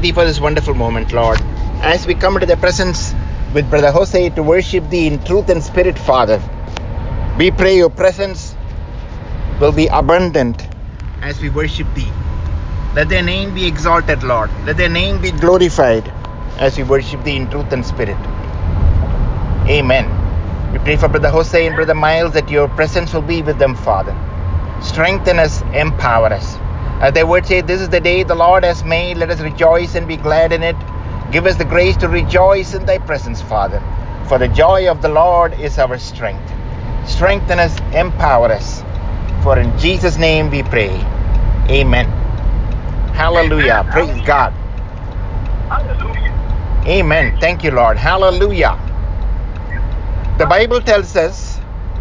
Thee for this wonderful moment, Lord. As we come into the presence with Brother Jose to worship Thee in truth and spirit, Father, we pray Your presence will be abundant as we worship Thee. Let Their name be exalted, Lord. Let Their name be glorified as we worship Thee in truth and spirit. Amen. We pray for Brother Jose and Brother Miles that Your presence will be with them, Father. Strengthen us, empower us. As Thy word says, this is the day the Lord has made. Let us rejoice and be glad in it. Give us the grace to rejoice in Thy presence, Father. For the joy of the Lord is our strength. Strengthen us, empower us. For in Jesus' name we pray. Amen. Hallelujah. Praise God. Hallelujah. Amen. Thank you, Lord. Hallelujah. The Bible tells us,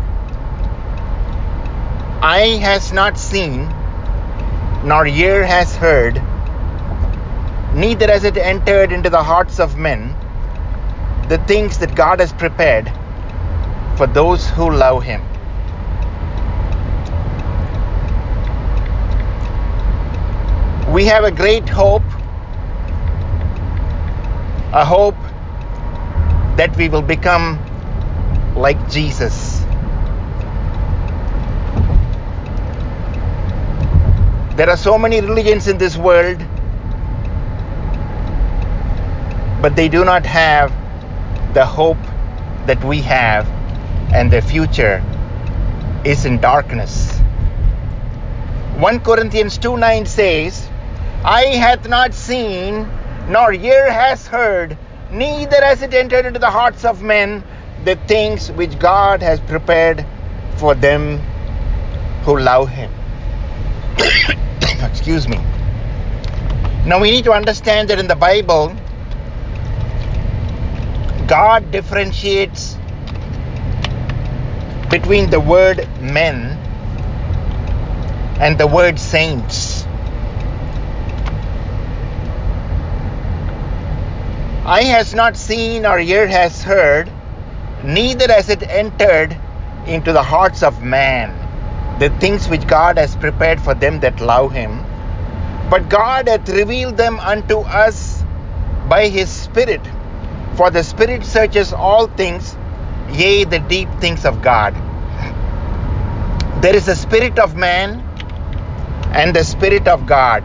eye has not seen, nor ear has heard, neither has it entered into the hearts of men, the things that God has prepared for those who love Him. We have a great hope, a hope that we will become like Jesus. There are so many religions in this world, but they do not have the hope that we have, and their future is in darkness. 1 Corinthians 2:9 says, eye hath not seen, nor ear has heard, neither has it entered into the hearts of men, the things which God has prepared for them who love Him. Excuse me. Now we need to understand that in the Bible, God differentiates between the word men and the word saints. Eye has not seen or ear has heard, neither has it entered into the hearts of man, the things which God has prepared for them that love Him. But God hath revealed them unto us by His Spirit. For the Spirit searches all things, yea, the deep things of God. There is a spirit of man and the Spirit of God.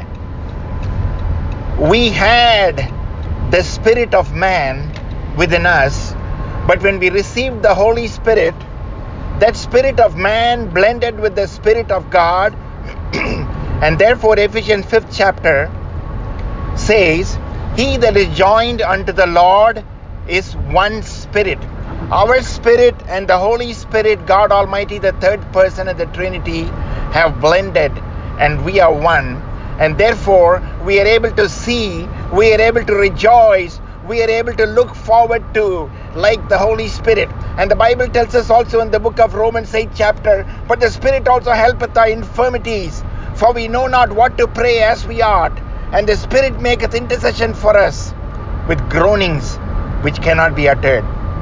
We had the spirit of man within us, but when we received the Holy Spirit, that spirit of man blended with the Spirit of God, and therefore Ephesians 5th chapter says, he that is joined unto the Lord is one spirit. Our spirit and the Holy Spirit, God Almighty, the third person of the Trinity, have blended, and we are one. And therefore, we are able to see, we are able to rejoice, we are able to look forward to like the Holy Spirit. And the Bible tells us also in the book of Romans 8th chapter, but the Spirit also helpeth our infirmities, for we know not what to pray as we ought. And the Spirit maketh intercession for us with groanings which cannot be uttered.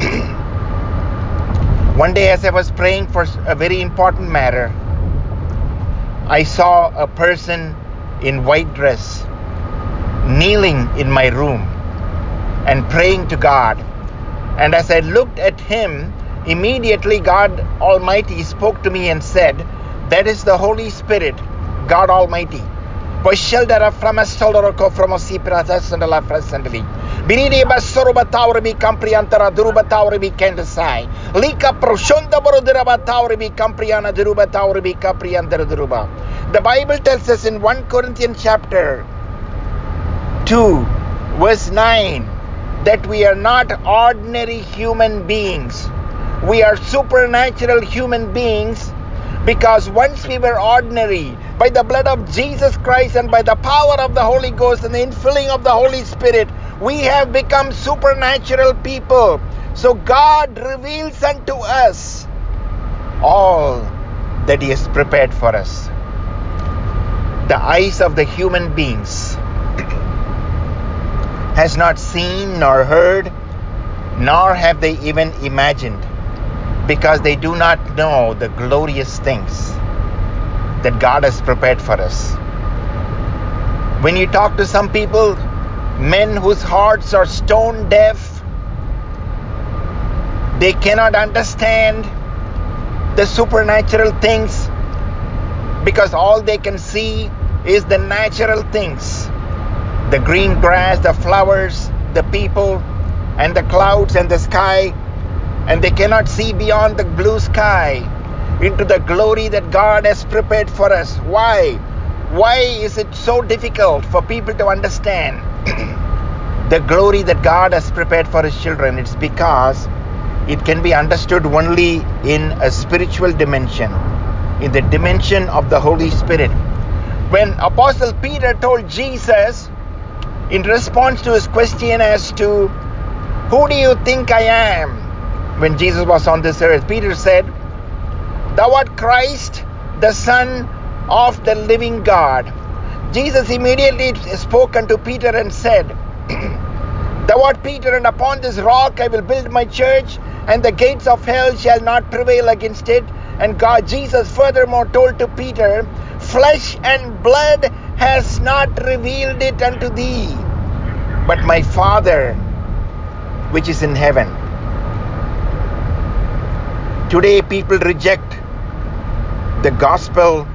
One day as I was praying for a very important matter, I saw a person in white dress kneeling in my room and praying to God. And as I looked at him, immediately God Almighty spoke to me and said, that is the Holy Spirit, God Almighty. Binidi basoroba tauri bi campriantara duruba tauri bi kendesai. Lika proshonda borodira tauri bi campriana duruba tauri bi capriantara duruba. The Bible tells us in 1 Corinthians chapter 2 verse 9 that we are not ordinary human beings. We are supernatural human beings, because once we were ordinary, by the blood of Jesus Christ and by the power of the Holy Ghost and the infilling of the Holy Spirit, we have become supernatural people. So God reveals unto us all that He has prepared for us. The eyes of the human beings has not seen nor heard, nor have they even imagined, because they do not know the glorious things that God has prepared for us. When you talk to some people, Men whose hearts are stone deaf. They cannot understand the supernatural things because all they can see is the natural things. The green grass, the flowers, the people, and the clouds and the sky. And they cannot see beyond the blue sky into the glory that God has prepared for us. Why? Why is it so difficult for people to understand the glory that God has prepared for His children? It's because it can be understood only in a spiritual dimension, in the dimension of the Holy Spirit. When Apostle Peter told Jesus, in response to his question as to, "Who do you think I am?" When Jesus was on this earth, Peter said, "Thou art Christ, the Son of the living God." Jesus immediately spoke unto Peter and said, "Thou art Peter, and upon this rock I will build my church, and the gates of hell shall not prevail against it." And Jesus furthermore told to Peter, "Flesh and blood has not revealed it unto thee, but my Father which is in heaven." Today people reject the gospel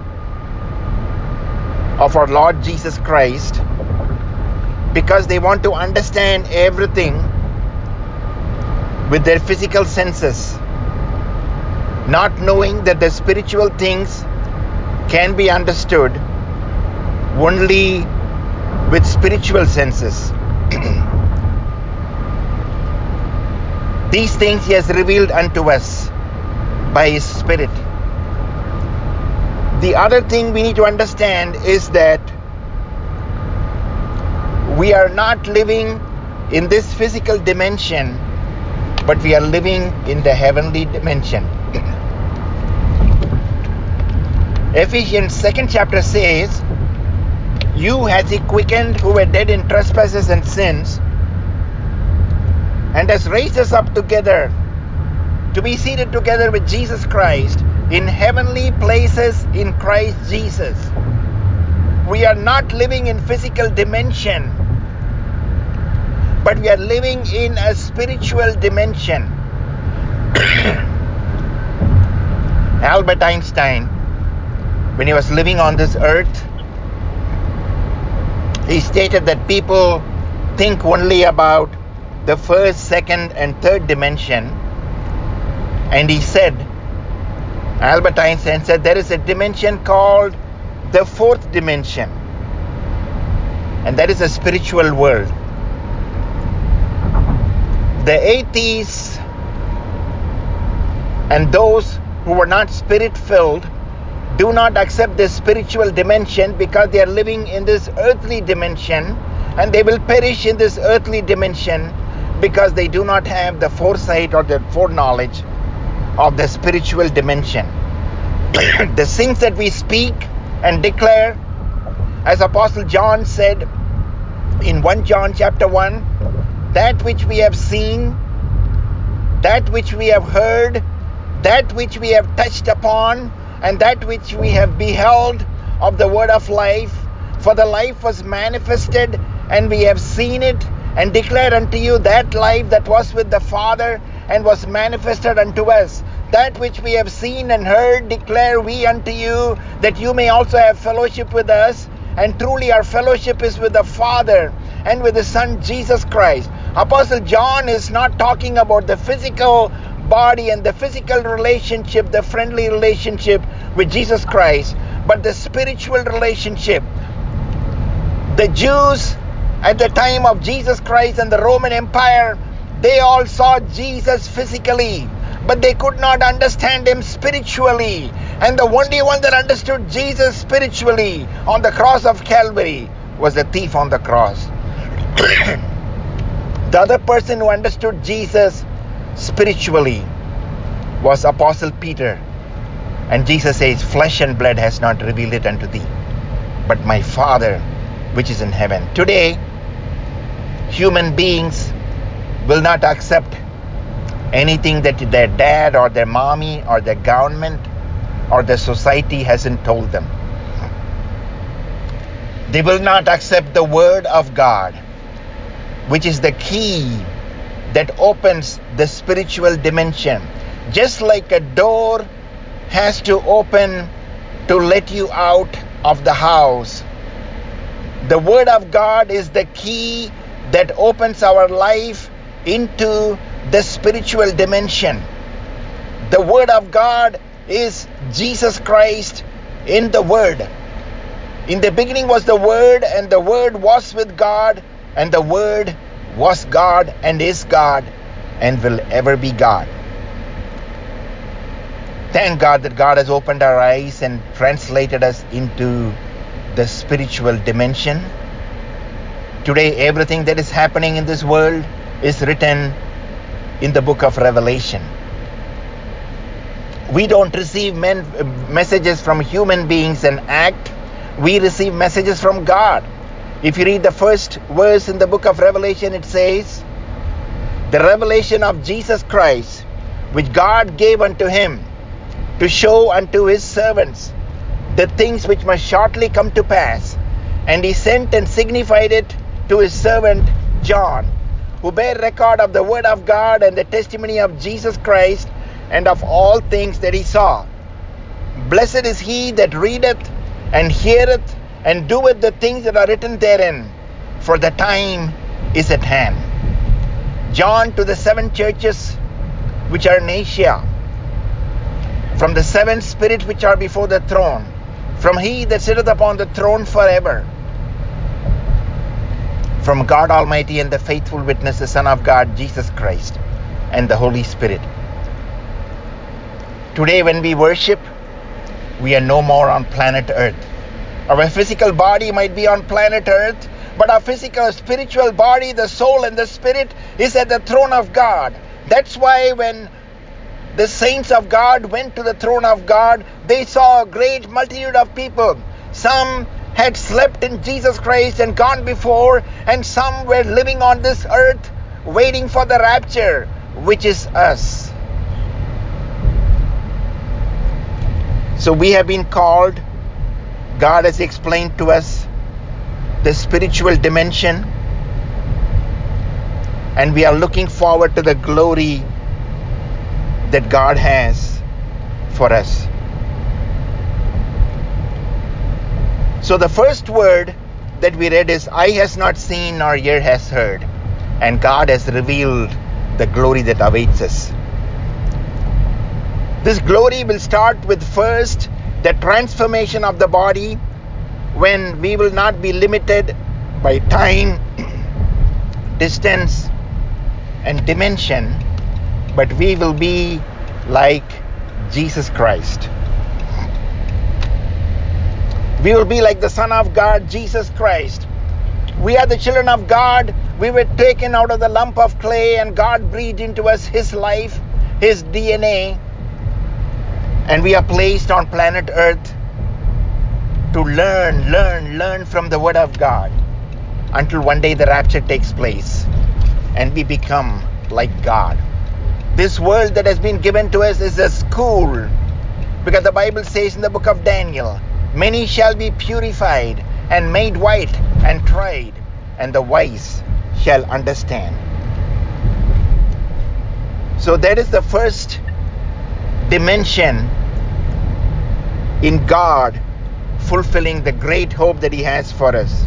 of our Lord Jesus Christ because they want to understand everything with their physical senses, not knowing that the spiritual things can be understood only with spiritual senses. These things He has revealed unto us by His Spirit. The other thing we need to understand is that we are not living in this physical dimension, but we are living in the heavenly dimension. Ephesians 2nd chapter says, "You hath He quickened who were dead in trespasses and sins, and has raised us up together to be seated together with Jesus Christ in heavenly places in Christ Jesus." We are not living in physical dimension, but we are living in a spiritual dimension. Albert Einstein, when he was living on this earth, he stated that people think only about the first, second, and third dimension. And he said, Albert Einstein said, there is a dimension called the fourth dimension, and that is a spiritual world. The atheists and those who were not spirit-filled do not accept this spiritual dimension because they are living in this earthly dimension, and they will perish in this earthly dimension because they do not have the foresight or the foreknowledge of the spiritual dimension. The things that we speak and declare, as Apostle John said in 1 John chapter 1, that which we have seen, that which we have heard, that which we have touched upon, and that which we have beheld of the word of life. For the life was manifested, and we have seen it, and declare unto you that life that was with the Father, and was manifested unto us. That which we have seen and heard declare we unto you, that you may also have fellowship with us. And truly our fellowship is with the Father and with the Son Jesus Christ. Apostle John is not talking about the physical body and the physical relationship, the friendly relationship with Jesus Christ, but the spiritual relationship. The Jews at the time of Jesus Christ and the Roman Empire, they all saw Jesus physically, but they could not understand Him spiritually. And the only one that understood Jesus spiritually on the cross of Calvary was the thief on the cross. The other person who understood Jesus spiritually was Apostle Peter. And Jesus says, "Flesh and blood has not revealed it unto thee, but my Father which is in heaven." Today, human beings will not accept anything that their dad or their mommy or their government or the society hasn't told them. They will not accept the word of God. which is the key that opens the spiritual dimension. Just like a door has to open to let you out of the house, the Word of God is the key that opens our life into the spiritual dimension. The Word of God is Jesus Christ in the Word. In the beginning was the Word, and the Word was with God, and the Word was God and is God and will ever be God. Thank God that God has opened our eyes and translated us into the spiritual dimension. Today, everything that is happening in this world is written in the book of Revelation. We don't receive messages from human beings and act. We receive messages from God. If you read the first verse in the book of Revelation, it says, "The revelation of Jesus Christ, which God gave unto him, to show unto his servants the things which must shortly come to pass. And he sent and signified it to his servant John, who bare record of the word of God and the testimony of Jesus Christ, and of all things that he saw. Blessed is he that readeth and heareth and doeth the things that are written therein, for the time is at hand." John to the 7 churches which are in Asia, from the 7 spirits which are before the throne, from he that sitteth upon the throne forever, from God Almighty and the faithful witness, the Son of God, Jesus Christ, and the Holy Spirit. Today when we worship, we are no more on planet Earth. Our physical body might be on planet Earth, but our spiritual body, the soul and the spirit, is at the throne of God. That's why when the saints of God went to the throne of God, they saw a great multitude of people. Some had slept in Jesus Christ and gone before, and some were living on this earth waiting for the rapture, which is us. So we have been called. God has explained to us the spiritual dimension, and we are looking forward to the glory that God has for us. So the first word that we read is, "Eye has not seen nor ear has heard," and God has revealed the glory that awaits us. This glory will start with first the transformation of the body, when we will not be limited by time, distance, and dimension, but we will be like Jesus Christ. We will be like the Son of God, Jesus Christ. We are the children of God. We were taken out of the lump of clay, and God breathed into us his life, his DNA, and we are placed on planet Earth to learn from the Word of God, until one day the rapture takes place and we become like God. This world that has been given to us is a school, because the Bible says in the book of Daniel, "Many shall be purified and made white and tried, and the wise shall understand." So that is the first dimension in God fulfilling the great hope that he has for us.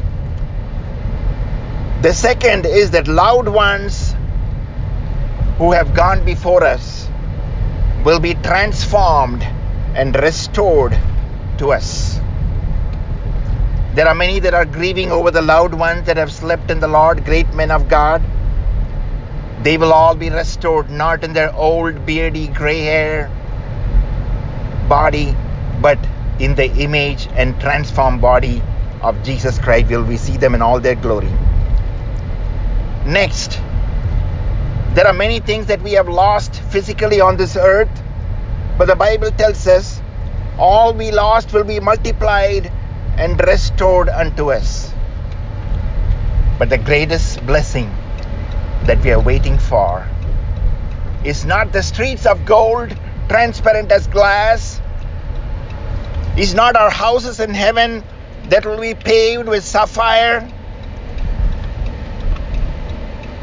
The second is that loved ones who have gone before us will be transformed and restored to us. There are many that are grieving over the loved ones that have slept in the Lord, great men of God. They will all be restored, not in their old beardy gray hair body, but in the image and transformed body of Jesus Christ will we see them in all their glory. Next, there are many things that we have lost physically on this earth, but the Bible tells us all we lost will be multiplied and restored unto us. But the greatest blessing that we are waiting for is not the streets of gold, transparent as glass, is not our houses in heaven that will be paved with sapphire,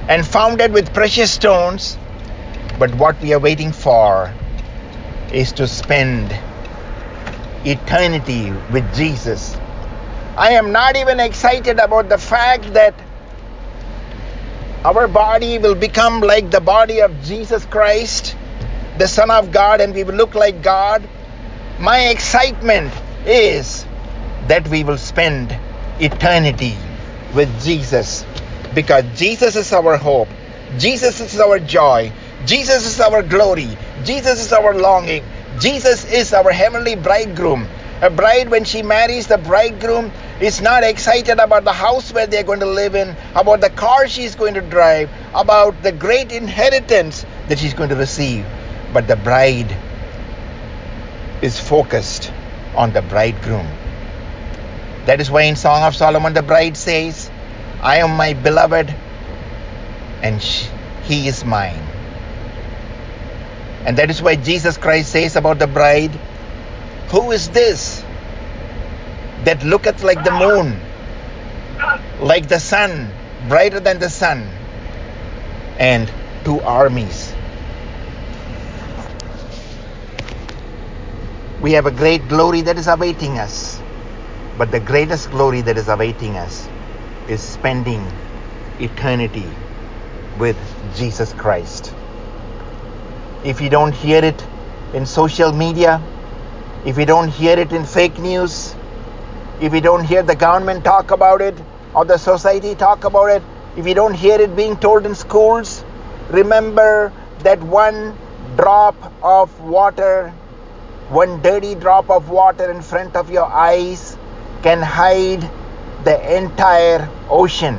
and founded with precious stones. But what we are waiting for is to spend eternity with Jesus. I am not even excited about the fact that our body will become like the body of Jesus Christ, the Son of God, and we will look like God. My excitement is that we will spend eternity with Jesus, because Jesus is our hope, Jesus is our joy, Jesus is our glory, Jesus is our longing, Jesus is our heavenly bridegroom. A bride, when she marries the bridegroom, is not excited about the house where they're going to live in, about the car she's going to drive, about the great inheritance that she's going to receive. But the bride is focused on the bridegroom. That is why in Song of Solomon, the bride says, I am my beloved and he is mine. And that is why Jesus Christ says about the bride, who is this that looketh like the moon, like the sun, brighter than the sun, and two armies? We have a great glory that is awaiting us, but the greatest glory that is awaiting us is spending eternity with Jesus Christ. If you don't hear it in social media, if you don't hear it in fake news, if you don't hear the government talk about it or the society talk about it, if you don't hear it being told in schools, remember that one drop of water, one dirty drop of water in front of your eyes can hide the entire ocean.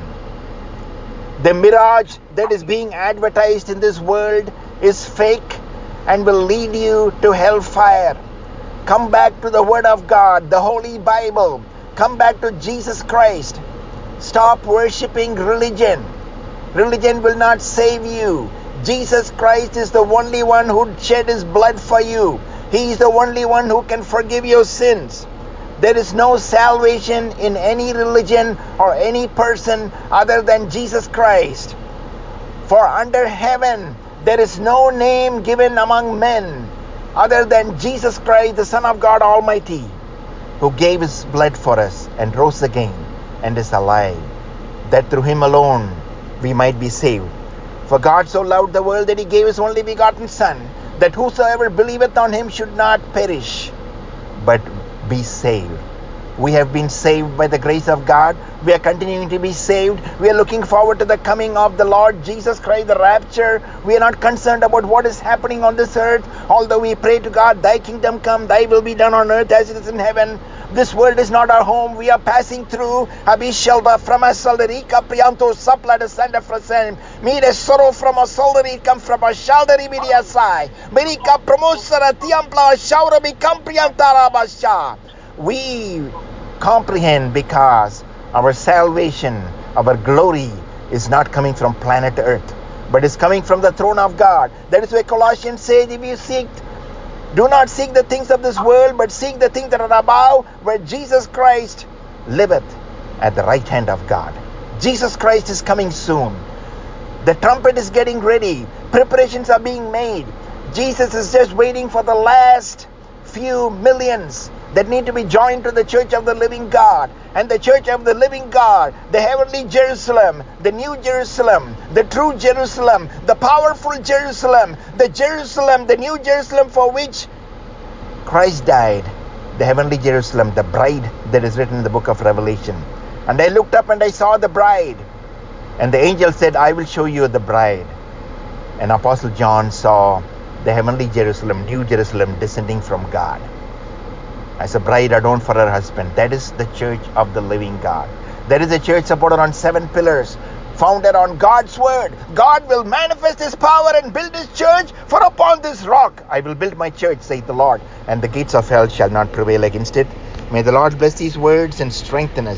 The mirage that is being advertised in this world is fake and will lead you to hellfire. Come back to the Word of God, the Holy Bible. Come back to Jesus Christ. Stop worshipping religion. Religion will not save you. Jesus Christ is the only one who shed his blood for you. He is the only one who can forgive your sins. There is no salvation in any religion or any person other than Jesus Christ. For under heaven there is no name given among men other than Jesus Christ, the Son of God Almighty, who gave his blood for us and rose again and is alive, that through him alone we might be saved. For God so loved the world that he gave his only begotten Son, that whosoever believeth on him should not perish, but be saved. We have been saved by the grace of God. We are continuing to be saved. We are looking forward to the coming of the Lord Jesus Christ, the rapture. We are not concerned about what is happening on this earth. Although we pray to God, thy kingdom come, thy will be done on earth as it is in heaven. This world is not our home. We are passing through. Abishalba from a salderika prianto sapla de sanda frasem. Mire sorrow from a solderi come from a shalderi media sai. Merika promosara tiampla shaura become priantara basha. We comprehend because our salvation, our glory is not coming from planet Earth, but is coming from the throne of God. That is why Colossians says, if you seek, do not seek the things of this world, but seek the things that are above, where Jesus Christ liveth at the right hand of God. Jesus Christ is coming soon. The trumpet is getting ready. Preparations are being made. Jesus is just waiting for the last few millions that need to be joined to the church of the living God. And the church of the living God, the heavenly Jerusalem, the new Jerusalem, the true Jerusalem, the powerful Jerusalem, the new Jerusalem for which Christ died, the heavenly Jerusalem, the bride that is written in the book of Revelation. And I looked up and I saw the bride. And the angel said, I will show you the bride. And Apostle John saw the heavenly Jerusalem, new Jerusalem, descending from God as a bride adorned for her husband. That is the church of the living God. That is a church supported on 7 pillars, founded on God's word. God will manifest his power and build his church, for upon this rock I will build my church, saith the Lord, and the gates of hell shall not prevail against it. May the Lord bless these words and strengthen us.